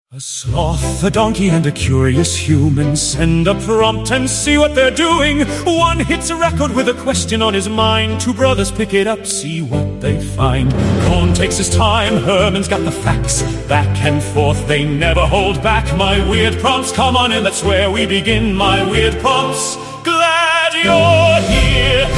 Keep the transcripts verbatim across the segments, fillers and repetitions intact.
A sloth, a donkey, and a curious human send a prompt and see what they're doing. One hits a record with a question on his mind. Two brothers pick it up, see what they find. Cohn takes his time, Herman's got the facts. Back and forth, they never hold back. My weird prompts, come on in, that's where we begin. My weird prompts, glad you're here.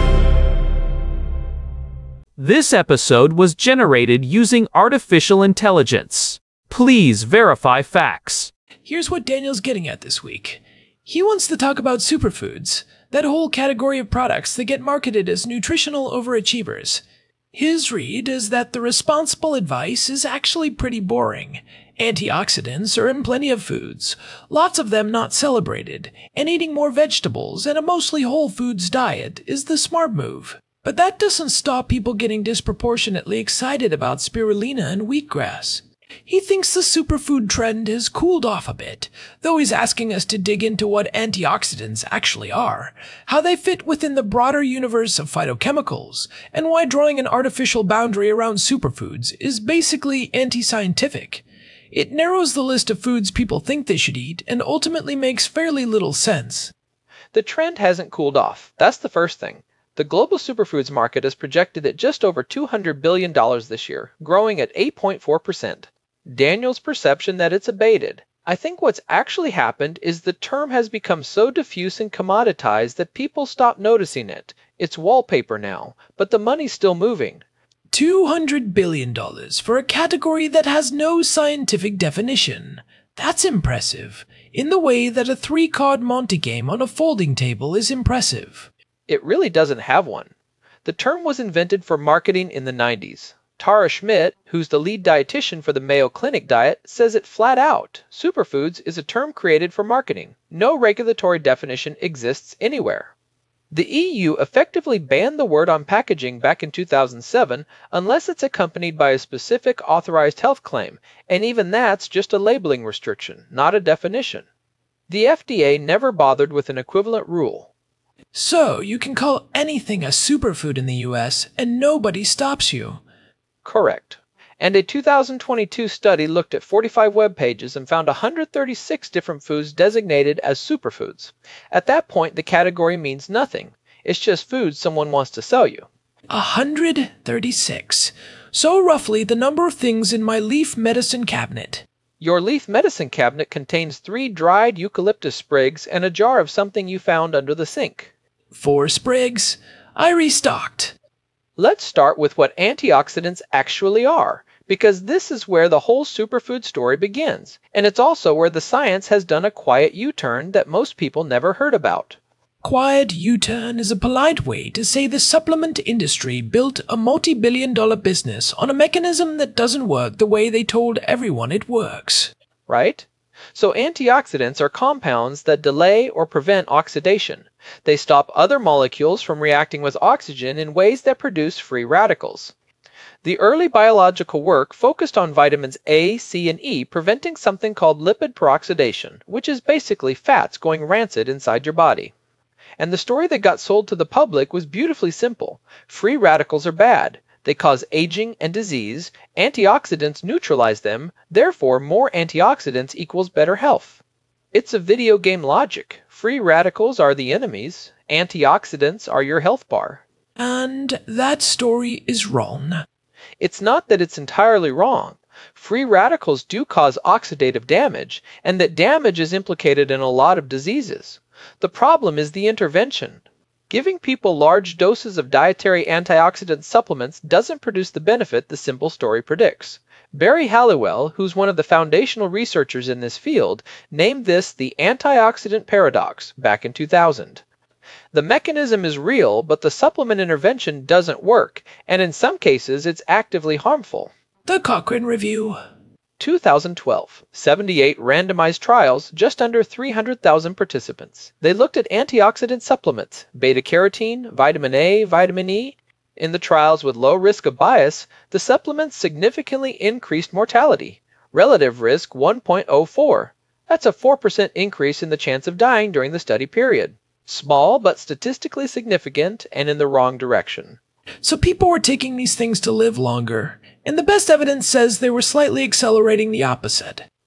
This episode was generated using artificial intelligence. Please verify facts. Here's what Daniel's getting at this week. He wants to talk about superfoods, that whole category of products that get marketed as nutritional overachievers. His read is that the responsible advice is actually pretty boring. Antioxidants are in plenty of foods, lots of them not celebrated, and eating more vegetables and a mostly whole foods diet is the smart move. But that doesn't stop people getting disproportionately excited about spirulina and wheatgrass. He thinks the superfood trend has cooled off a bit, though he's asking us to dig into what antioxidants actually are, how they fit within the broader universe of phytochemicals, and why drawing an artificial boundary around superfoods is basically anti-scientific. It narrows the list of foods people think they should eat and ultimately makes fairly little sense. The trend hasn't cooled off. That's the first thing. The global superfoods market is projected at just over two hundred billion dollars this year, growing at eight point four percent. Daniel's perception that it's abated. I think what's actually happened is the term has become so diffuse and commoditized that people stop noticing it. It's wallpaper now, but the money's still moving. two hundred billion dollars for a category that has no scientific definition. That's impressive, in the way that a three-card Monte game on a folding table is impressive. It really doesn't have one. The term was invented for marketing in the nineties. Tara Schmidt, who's the lead dietitian for the Mayo Clinic diet, says it flat out. Superfoods is a term created for marketing. No regulatory definition exists anywhere. The E U effectively banned the word on packaging back in two thousand seven unless it's accompanied by a specific authorized health claim, and even that's just a labeling restriction, not a definition. The F D A never bothered with an equivalent rule. So, you can call anything a superfood in the U S and nobody stops you. Correct. And a two thousand twenty-two study looked at forty-five web pages and found one hundred thirty-six different foods designated as superfoods. At that point, the category means nothing. It's just foods someone wants to sell you. one hundred thirty-six. So roughly the number of things in my leaf medicine cabinet. Your leaf medicine cabinet contains three dried eucalyptus sprigs and a jar of something you found under the sink. Four sprigs. I restocked. Let's start with what antioxidants actually are, because this is where the whole superfood story begins, and it's also where the science has done a quiet U-turn that most people never heard about. Quiet U-turn is a polite way to say the supplement industry built a multi-billion dollar business on a mechanism that doesn't work the way they told everyone it works. Right? So antioxidants are compounds that delay or prevent oxidation. They stop other molecules from reacting with oxygen in ways that produce free radicals. The early biological work focused on vitamins A, C, and E preventing something called lipid peroxidation, which is basically fats going rancid inside your body. And the story that got sold to the public was beautifully simple. Free radicals are bad. They cause aging and disease. Antioxidants neutralize them. Therefore, more antioxidants equals better health. It's a video game logic. Free radicals are the enemies. Antioxidants are your health bar. And that story is wrong. It's not that it's entirely wrong. Free radicals do cause oxidative damage, and that damage is implicated in a lot of diseases. The problem is the intervention. Giving people large doses of dietary antioxidant supplements doesn't produce the benefit the simple story predicts. Barry Halliwell, who's one of the foundational researchers in this field, named this the antioxidant paradox back in two thousand. The mechanism is real, but the supplement intervention doesn't work, and in some cases it's actively harmful. The Cochrane Review. two thousand twelve, seventy-eight randomized trials, just under three hundred thousand participants. They looked at antioxidant supplements, beta-carotene, vitamin A, vitamin E. In the trials with low risk of bias, the supplements significantly increased mortality. Relative risk one point zero four. That's a four percent increase in the chance of dying during the study period. Small, but statistically significant and in the wrong direction. So people were taking these things to live longer, and the best evidence says they were slightly accelerating the opposite.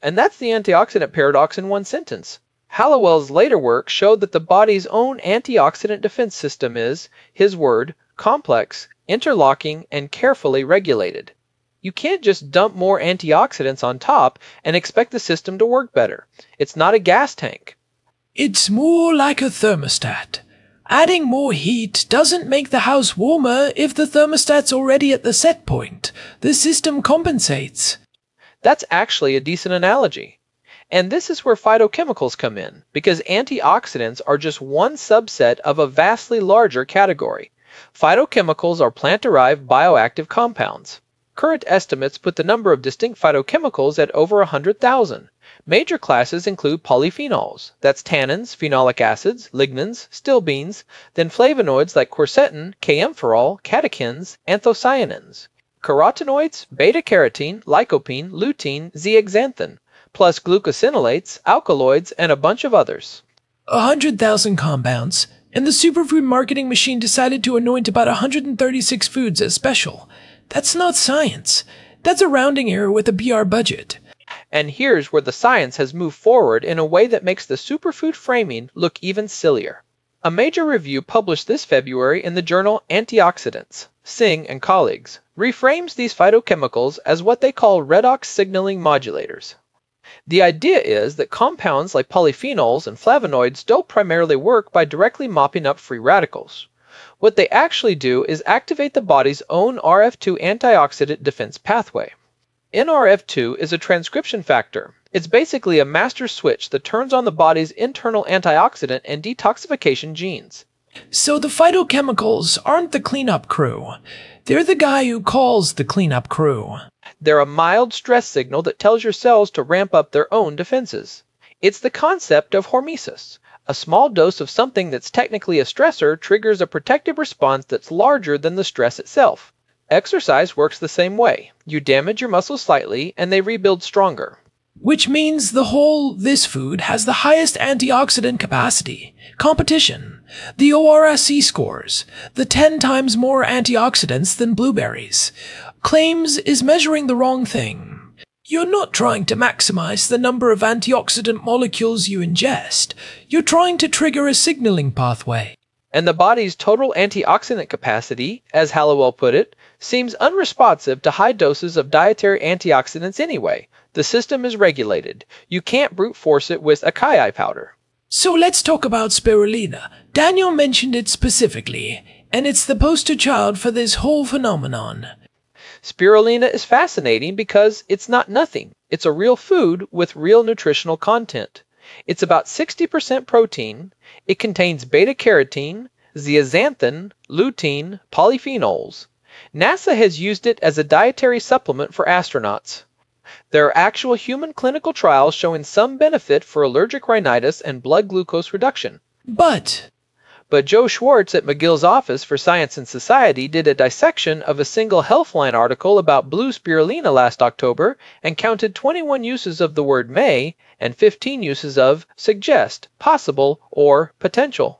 And that's the antioxidant paradox in one sentence. Hallowell's later work showed that the body's own antioxidant defense system is, his word, complex, interlocking, and carefully regulated. You can't just dump more antioxidants on top and expect the system to work better. It's not a gas tank. It's more like a thermostat. Adding more heat doesn't make the house warmer if the thermostat's already at the set point. The system compensates. That's actually a decent analogy. And this is where phytochemicals come in, because antioxidants are just one subset of a vastly larger category. Phytochemicals are plant-derived bioactive compounds. Current estimates put the number of distinct phytochemicals at over one hundred thousand. Major classes include polyphenols, that's tannins, phenolic acids, lignans, stilbenes, then flavonoids like quercetin, kaempferol, catechins, anthocyanins, carotenoids, beta-carotene, lycopene, lutein, zeaxanthin, plus glucosinolates, alkaloids, and a bunch of others. A hundred thousand compounds, and the superfood marketing machine decided to anoint about one hundred thirty-six foods as special. That's not science. That's a rounding error with a B R budget. And here's where the science has moved forward in a way that makes the superfood framing look even sillier. A major review published this February in the journal Antioxidants, Singh and colleagues, reframes these phytochemicals as what they call redox signaling modulators. The idea is that compounds like polyphenols and flavonoids don't primarily work by directly mopping up free radicals. What they actually do is activate the body's own R F two antioxidant defense pathway. N R F two is a transcription factor. It's basically a master switch that turns on the body's internal antioxidant and detoxification genes. So the phytochemicals aren't the cleanup crew. They're the guy who calls the cleanup crew. They're a mild stress signal that tells your cells to ramp up their own defenses. It's the concept of hormesis. A small dose of something that's technically a stressor triggers a protective response that's larger than the stress itself. Exercise works the same way. You damage your muscles slightly, and they rebuild stronger. Which means the whole this food has the highest antioxidant capacity. Competition. The O R S C scores. The ten times more antioxidants than blueberries. Claims is measuring the wrong thing. You're not trying to maximize the number of antioxidant molecules you ingest. You're trying to trigger a signaling pathway. And the body's total antioxidant capacity, as Hallowell put it, seems unresponsive to high doses of dietary antioxidants anyway. The system is regulated. You can't brute force it with acai powder. So let's talk about spirulina. Daniel mentioned it specifically, and it's the poster child for this whole phenomenon. Spirulina is fascinating because it's not nothing. It's a real food with real nutritional content. It's about sixty percent protein. It contains beta-carotene, zeaxanthin, lutein, polyphenols. NASA has used it as a dietary supplement for astronauts. There are actual human clinical trials showing some benefit for allergic rhinitis and blood glucose reduction. But... But Joe Schwartz at McGill's Office for Science and Society did a dissection of a single Healthline article about blue spirulina last October and counted twenty-one uses of the word may and fifteen uses of suggest, possible, or potential.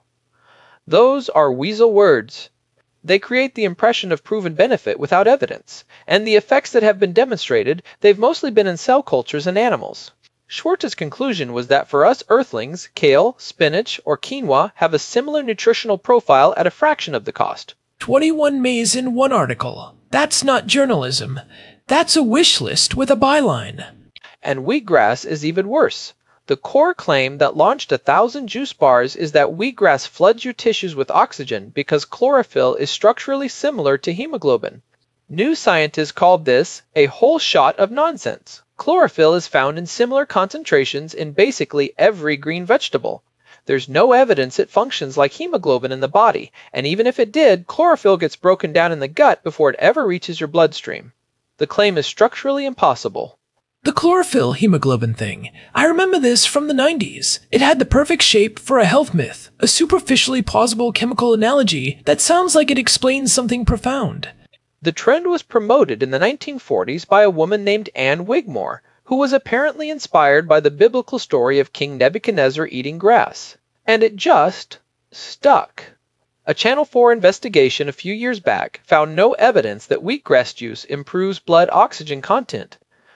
Those are weasel words. They create the impression of proven benefit without evidence, and the effects that have been demonstrated, they've mostly been in cell cultures and animals. Schwartz's conclusion was that for us earthlings, kale, spinach, or quinoa have a similar nutritional profile at a fraction of the cost. twenty-one mays in one article. That's not journalism. That's a wish list with a byline. And wheatgrass is even worse. The core claim that launched a thousand juice bars is that wheatgrass floods your tissues with oxygen because chlorophyll is structurally similar to hemoglobin. New scientists called this a whole shot of nonsense. Chlorophyll is found in similar concentrations in basically every green vegetable. There's no evidence it functions like hemoglobin in the body, and even if it did, chlorophyll gets broken down in the gut before it ever reaches your bloodstream. The claim is structurally impossible. The chlorophyll hemoglobin thing. I remember this from the nineties. It had the perfect shape for a health myth, a superficially plausible chemical analogy that sounds like it explains something profound. The trend was promoted in the nineteen forties by a woman named Anne Wigmore, who was apparently inspired by the biblical story of King Nebuchadnezzar eating grass. And it just stuck. A Channel four investigation a few years back found no evidence that wheatgrass juice improves blood oxygen content.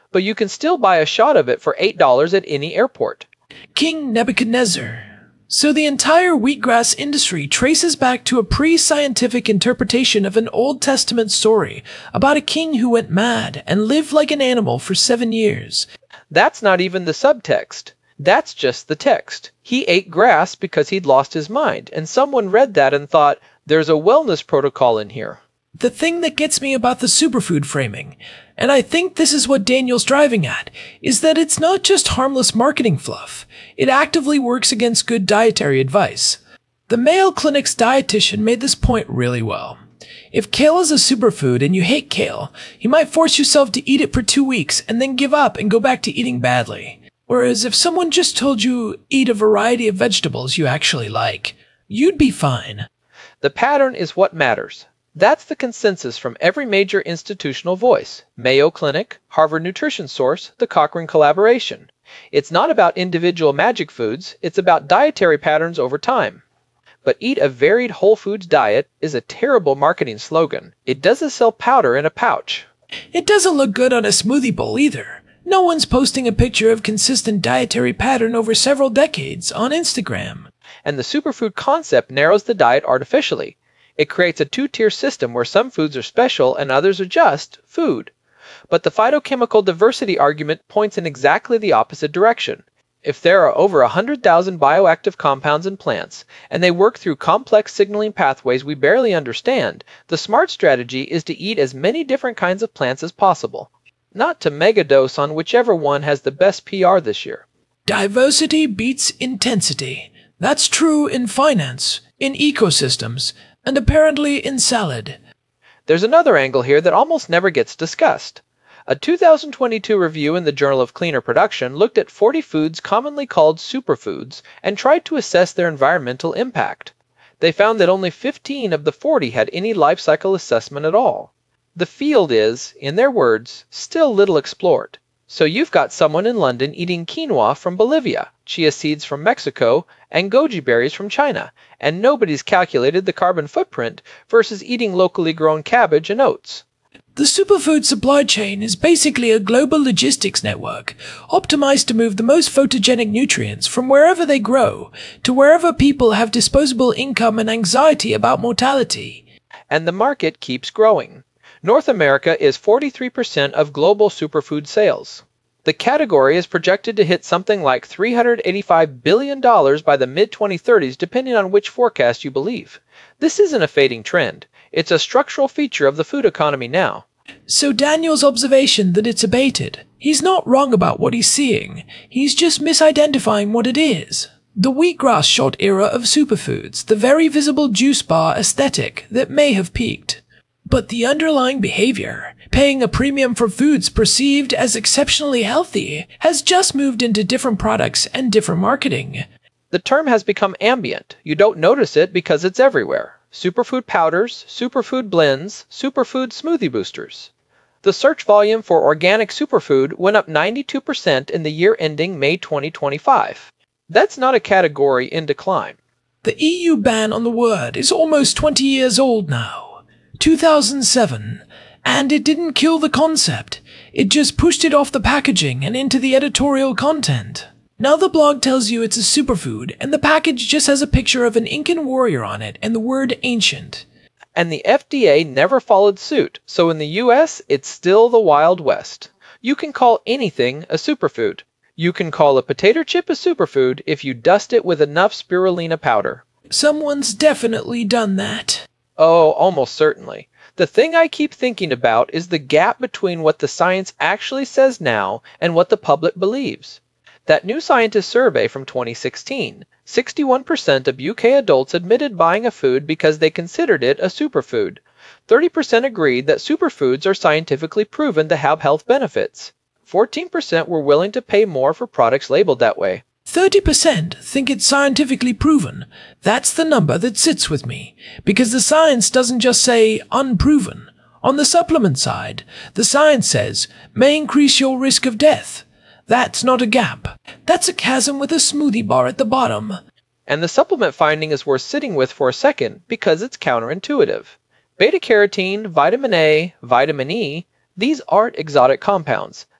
but you can still buy a shot of it for eight dollars at any airport. King Nebuchadnezzar. So the entire wheatgrass industry traces back to a pre-scientific interpretation of an Old Testament story about a king who went mad and lived like an animal for seven years. That's not even the subtext. That's just the text. He ate grass because he'd lost his mind, and someone read that and thought, there's a wellness protocol in here. The thing that gets me about the superfood framing, and I think this is what Daniel's driving at, is that it's not just harmless marketing fluff. It actively works against good dietary advice. The Mayo Clinic's dietitian made this point really well. If kale is a superfood and you hate kale, you might force yourself to eat it for two weeks and then give up and go back to eating badly. Whereas if someone just told you eat a variety of vegetables you actually like, you'd be fine. The pattern is what matters. That's the consensus from every major institutional voice. Mayo Clinic, Harvard Nutrition Source, the Cochrane Collaboration. It's not about individual magic foods, it's about dietary patterns over time. But eat a varied whole foods diet is a terrible marketing slogan. It doesn't sell powder in a pouch. It doesn't look good on a smoothie bowl either. No one's posting a picture of consistent dietary pattern over several decades on Instagram. And the superfood concept narrows the diet artificially. It creates a two-tier system where some foods are special and others are just food. But the phytochemical diversity argument points in exactly the opposite direction. If there are over one hundred thousand bioactive compounds in plants, and they work through complex signaling pathways we barely understand, the smart strategy is to eat as many different kinds of plants as possible. Not to megadose on whichever one has the best P R this year. Diversity beats intensity. That's true in finance, in ecosystems, and apparently in salad. There's another angle here that almost never gets discussed. A two thousand twenty-two review in the Journal of Cleaner Production looked at forty foods commonly called superfoods and tried to assess their environmental impact. They found that only fifteen of the forty had any life cycle assessment at all. The field is, in their words, still little explored. So you've got someone in London eating quinoa from Bolivia, chia seeds from Mexico, and goji berries from China, and nobody's calculated the carbon footprint versus eating locally grown cabbage and oats. The superfood supply chain is basically a global logistics network, optimized to move the most photogenic nutrients from wherever they grow to wherever people have disposable income and anxiety about mortality. And the market keeps growing. North America is forty-three percent of global superfood sales. The category is projected to hit something like three hundred eighty-five billion dollars by the mid twenty thirties, depending on which forecast you believe. This isn't a fading trend. It's a structural feature of the food economy now. So Daniel's observation that it's abated, he's not wrong about what he's seeing. He's just misidentifying what it is. The wheatgrass shot era of superfoods, the very visible juice bar aesthetic that may have peaked. But the underlying behavior, paying a premium for foods perceived as exceptionally healthy, has just moved into different products and different marketing. The term has become ambient. You don't notice it because it's everywhere. Superfood powders, superfood blends, superfood smoothie boosters. The search volume for organic superfood went up ninety-two percent in the year ending May twenty twenty-five. That's not a category in decline. The E U ban on the word is almost twenty years old now. two thousand seven. And it didn't kill the concept. It just pushed it off the packaging and into the editorial content. Now the blog tells you it's a superfood, and the package just has a picture of an Incan warrior on it and the word ancient. And the F D A never followed suit, so in the U S it's still the Wild West. You can call anything a superfood. You can call a potato chip a superfood if you dust it with enough spirulina powder. Someone's definitely done that. Oh, almost certainly. The thing I keep thinking about is the gap between what the science actually says now and what the public believes. That New Scientist survey from twenty sixteen, sixty-one percent of U K adults admitted buying a food because they considered it a superfood. thirty percent agreed that superfoods are scientifically proven to have health benefits. fourteen percent were willing to pay more for products labeled that way. thirty percent think it's scientifically proven. That's the number that sits with me, because the science doesn't just say unproven. On the supplement side, the science says may increase your risk of death. That's not a gap. That's a chasm with a smoothie bar at the bottom. And the supplement finding is worth sitting with for a second because it's counterintuitive. Beta-carotene, vitamin A, vitamin E, these aren't exotic compounds.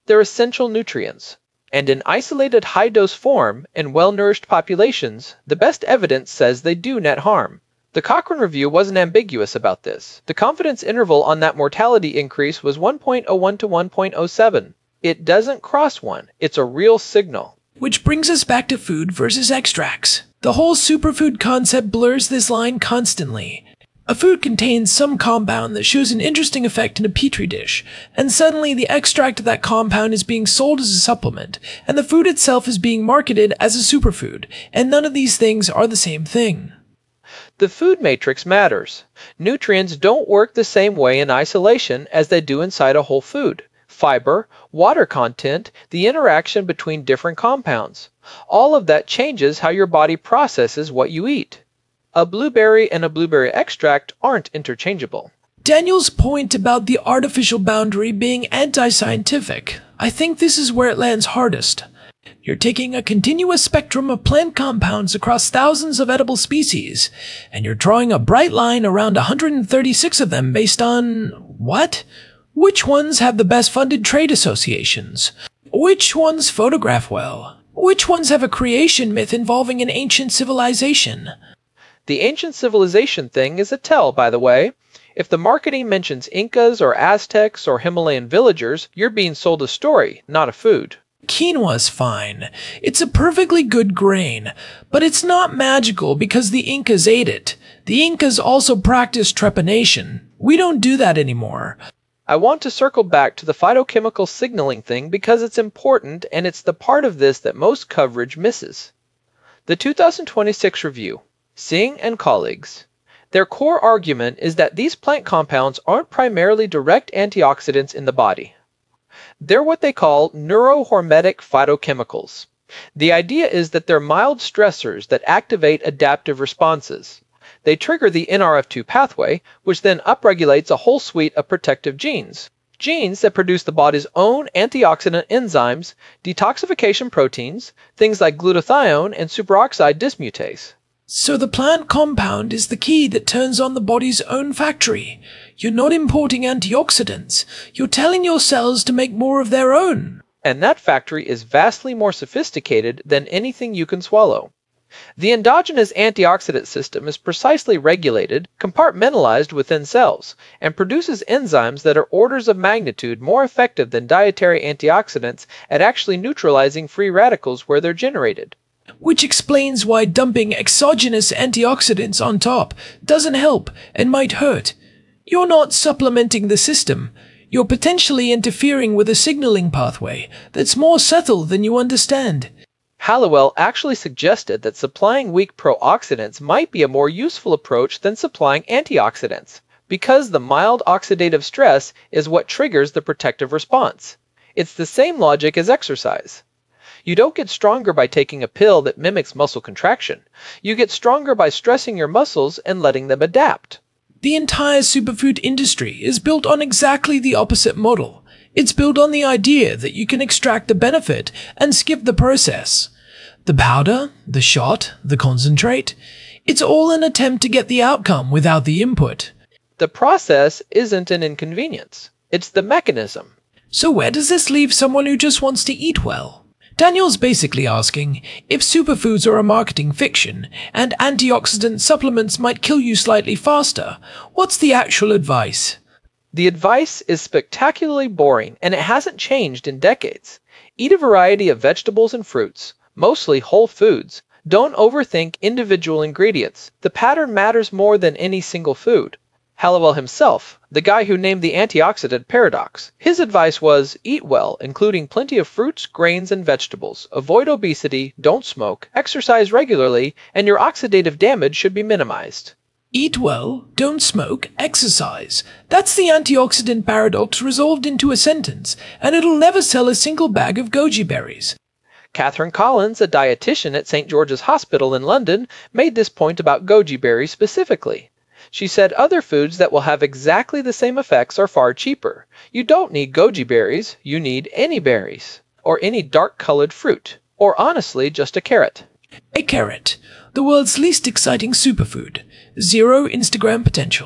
they're essential nutrients. And in isolated high-dose form in well-nourished populations, the best evidence says they do net harm. The Cochrane review wasn't ambiguous about this. The confidence interval on that mortality increase was one point zero one to one point zero seven. It doesn't cross one. It's a real signal. Which brings us back to food versus extracts. The whole superfood concept blurs this line constantly. A food contains some compound that shows an interesting effect in a petri dish, and suddenly the extract of that compound is being sold as a supplement, and the food itself is being marketed as a superfood, and none of these things are the same thing. The food matrix matters. Nutrients don't work the same way in isolation as they do inside a whole food. Fiber, water content, the interaction between different compounds. All of that changes how your body processes what you eat. A blueberry and a blueberry extract aren't interchangeable. Daniel's point about the artificial boundary being anti-scientific, I think this is where it lands hardest. You're taking a continuous spectrum of plant compounds across thousands of edible species, and you're drawing a bright line around one hundred thirty-six of them based on... what? Which ones have the best funded trade associations? Which ones photograph well? Which ones have a creation myth involving an ancient civilization? The ancient civilization thing is a tell, by the way. If the marketing mentions Incas or Aztecs or Himalayan villagers, you're being sold a story, not a food. Quinoa's fine. It's a perfectly good grain, but it's not magical because the Incas ate it. The Incas also practiced trepanation. We don't do that anymore. I want to circle back to the phytochemical signaling thing because it's important and it's the part of this that most coverage misses. The two thousand twenty-six review, Singh and colleagues. Their core argument is that these plant compounds aren't primarily direct antioxidants in the body. They're what they call neurohormetic phytochemicals. The idea is that they're mild stressors that activate adaptive responses. They trigger the N R F two pathway, which then upregulates a whole suite of protective genes. Genes that produce the body's own antioxidant enzymes, detoxification proteins, things like glutathione and superoxide dismutase. So the plant compound is the key that turns on the body's own factory. You're not importing antioxidants. You're telling your cells to make more of their own. And that factory is vastly more sophisticated than anything you can swallow. The endogenous antioxidant system is precisely regulated, compartmentalized within cells, and produces enzymes that are orders of magnitude more effective than dietary antioxidants at actually neutralizing free radicals where they're generated. Which explains why dumping exogenous antioxidants on top doesn't help and might hurt. You're not supplementing the system. You're potentially interfering with a signaling pathway that's more subtle than you understand. Hallowell actually suggested that supplying weak pro-oxidants might be a more useful approach than supplying antioxidants, because the mild oxidative stress is what triggers the protective response. It's the same logic as exercise. You don't get stronger by taking a pill that mimics muscle contraction. You get stronger by stressing your muscles and letting them adapt. The entire superfood industry is built on exactly the opposite model. It's built on the idea that you can extract the benefit and skip the process. The powder, the shot, the concentrate, it's all an attempt to get the outcome without the input. The process isn't an inconvenience. It's the mechanism. So where does this leave someone who just wants to eat well? Daniel's basically asking, if superfoods are a marketing fiction, and antioxidant supplements might kill you slightly faster, what's the actual advice? The advice is spectacularly boring, and it hasn't changed in decades. Eat a variety of vegetables and fruits, mostly whole foods. Don't overthink individual ingredients. The pattern matters more than any single food. Hallowell himself, the guy who named the antioxidant paradox, his advice was eat well, including plenty of fruits, grains, and vegetables. Avoid obesity, don't smoke, exercise regularly, and your oxidative damage should be minimized. Eat well, don't smoke, exercise. That's the antioxidant paradox resolved into a sentence, and it'll never sell a single bag of goji berries. Catherine Collins, a dietitian at Saint George's Hospital in London, made this point about goji berries specifically. She said other foods that will have exactly the same effects are far cheaper. You don't need goji berries, you need any berries, or any dark-colored fruit, or honestly just a carrot. A carrot, the world's least exciting superfood. Zero Instagram potential.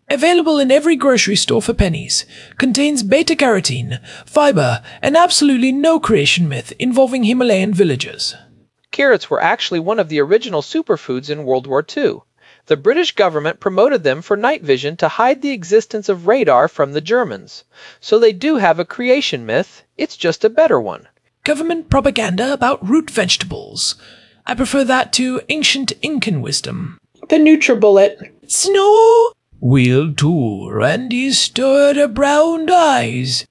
Available in every grocery store for pennies. Contains beta-carotene, fiber, and absolutely no creation myth involving Himalayan villagers. Carrots were actually one of the original superfoods in World War Two. The British government promoted them for night vision to hide the existence of radar from the Germans. So they do have a creation myth, it's just a better one. Government propaganda about root vegetables. I prefer that to ancient Incan wisdom. The NutriBullet. Snow will tour, and he stirred her brown eyes.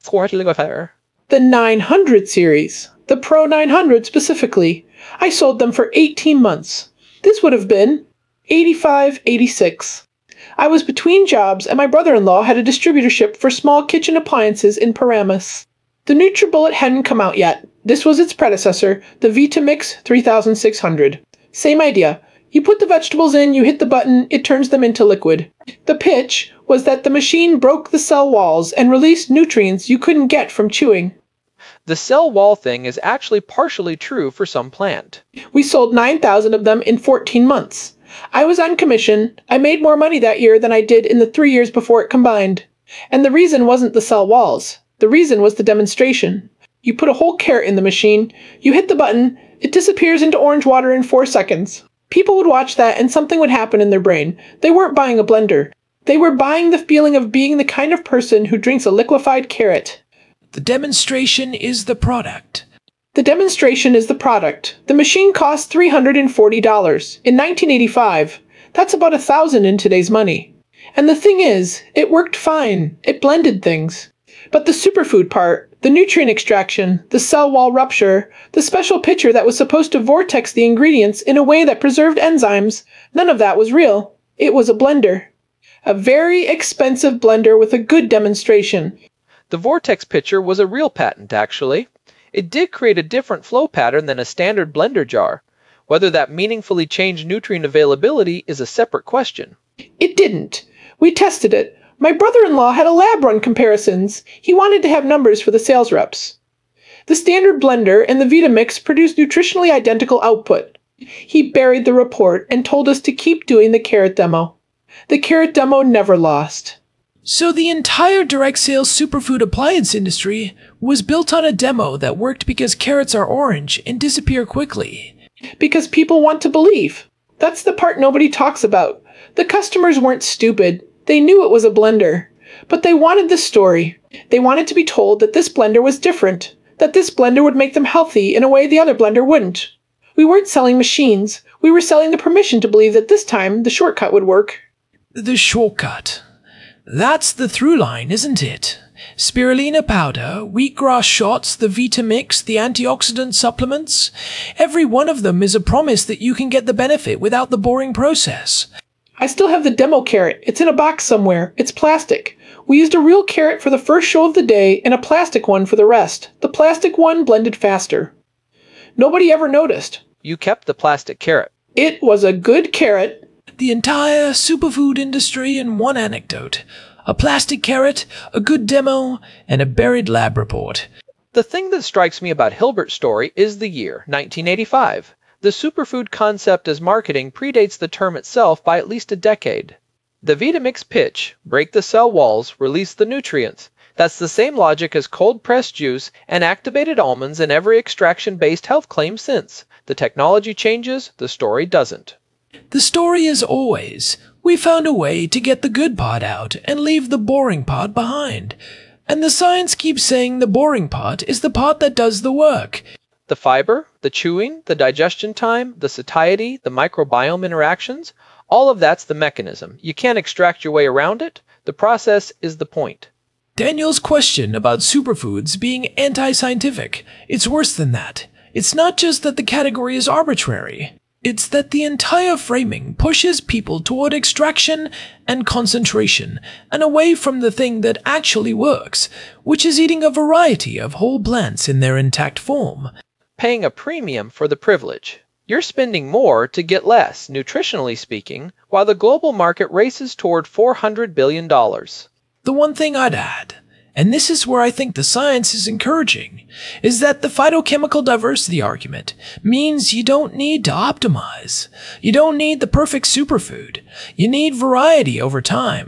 The nine hundred series. The Pro nine hundred specifically. I sold them for eighteen months. This would have been eighty-five eighty-six. I was between jobs, and my brother-in-law had a distributorship for small kitchen appliances in Paramus. The NutriBullet hadn't come out yet. This was its predecessor, the Vitamix three thousand six hundred. Same idea. You put the vegetables in, you hit the button, it turns them into liquid. The pitch was that the machine broke the cell walls and released nutrients you couldn't get from chewing. The cell wall thing is actually partially true for some plant. We sold nine thousand of them in fourteen months. I was on commission. I made more money that year than I did in the three years before it combined. And the reason wasn't the cell walls. The reason was the demonstration. You put a whole carrot in the machine, you hit the button, it disappears into orange water in four seconds. People would watch that and something would happen in their brain. They weren't buying a blender. They were buying the feeling of being the kind of person who drinks a liquefied carrot. The demonstration is the product. The demonstration is the product. The machine cost three hundred forty dollars. In nineteen eighty-five, that's about a thousand in today's money. And the thing is, it worked fine. It blended things. But the superfood part, the nutrient extraction, the cell wall rupture, the special pitcher that was supposed to vortex the ingredients in a way that preserved enzymes, none of that was real. It was a blender. A very expensive blender with a good demonstration. The vortex pitcher was a real patent, actually. It did create a different flow pattern than a standard blender jar. Whether that meaningfully changed nutrient availability is a separate question. It didn't. We tested it. My brother-in-law had a lab run comparisons. He wanted to have numbers for the sales reps. The standard blender and the Vitamix produced nutritionally identical output. He buried the report and told us to keep doing the carrot demo. The carrot demo never lost. So the entire direct sales superfood appliance industry was built on a demo that worked because carrots are orange and disappear quickly. Because people want to believe. That's the part nobody talks about. The customers weren't stupid. They knew it was a blender. But they wanted the story. They wanted to be told that this blender was different. That this blender would make them healthy in a way the other blender wouldn't. We weren't selling machines. We were selling the permission to believe that this time the shortcut would work. The shortcut. That's the through line, isn't it? Spirulina powder, wheatgrass shots, the Vitamix, the antioxidant supplements. Every one of them is a promise that you can get the benefit without the boring process. I still have the demo carrot. It's in a box somewhere. It's plastic. We used a real carrot for the first show of the day and a plastic one for the rest. The plastic one blended faster. Nobody ever noticed. You kept the plastic carrot. It was a good carrot. The entire superfood industry in one anecdote. A plastic carrot, a good demo, and a buried lab report. The thing that strikes me about Hilbert's story is the year, nineteen eighty-five. The superfood concept as marketing predates the term itself by at least a decade. The Vitamix pitch, break the cell walls, release the nutrients. That's the same logic as cold-pressed juice and activated almonds in every extraction-based health claim since. The technology changes, the story doesn't. The story is always, we found a way to get the good part out and leave the boring part behind. And the science keeps saying the boring part is the part that does the work. The fiber, the chewing, the digestion time, the satiety, the microbiome interactions, all of that's the mechanism. You can't extract your way around it. The process is the point. Daniel's question about superfoods being anti-scientific, it's worse than that. It's not just that the category is arbitrary. It's that the entire framing pushes people toward extraction and concentration and away from the thing that actually works, which is eating a variety of whole plants in their intact form. Paying a premium for the privilege. You're spending more to get less, nutritionally speaking, while the global market races toward four hundred billion dollars. The one thing I'd add, and this is where I think the science is encouraging, is that the phytochemical diversity argument means you don't need to optimize. You don't need the perfect superfood. You need variety over time.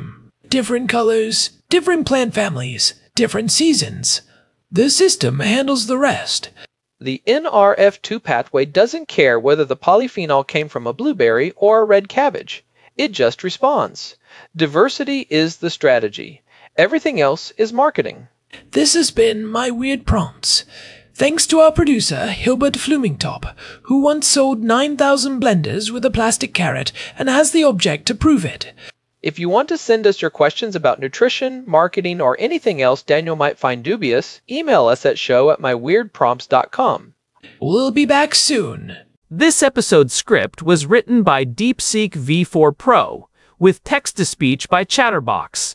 different colors, different plant families, different seasons. The system handles the rest. The N R F two pathway doesn't care whether the polyphenol came from a blueberry or a red cabbage. It just responds. Diversity is the strategy. Everything else is marketing. This has been My Weird Prompts. Thanks to our producer, Hilbert Flumingtop, who once sold nine thousand blenders with a plastic carrot and has the object to prove it. If you want to send us your questions about nutrition, marketing, or anything else Daniel might find dubious, email us at show at my weird prompts dot com. We'll be back soon. This episode's script was written by DeepSeek V four Pro, with text-to-speech by Chatterbox.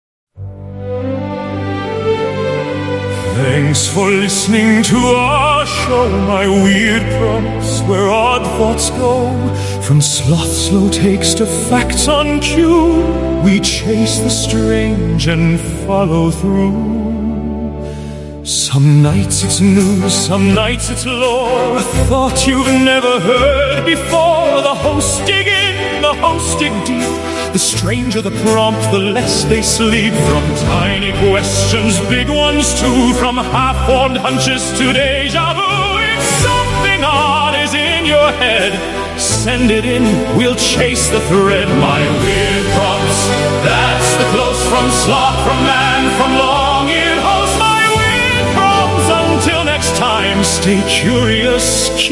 Thanks for listening to our show, My Weird Prompts, where odd thoughts go. From sloth slow takes to facts on cue, we chase the strange and follow through. Some nights it's news, some nights it's lore, a thought you've never heard before. The hosts dig in, the hosts dig deep. The stranger the prompt, the less they sleep. From tiny questions, big ones too. From half-formed hunches to deja vu. If something odd is in your head, send it in, we'll chase the thread. My Weird Prompts, that's the close from sloth, from man, from long-eared host. My Weird Prompts, until next time, stay curious,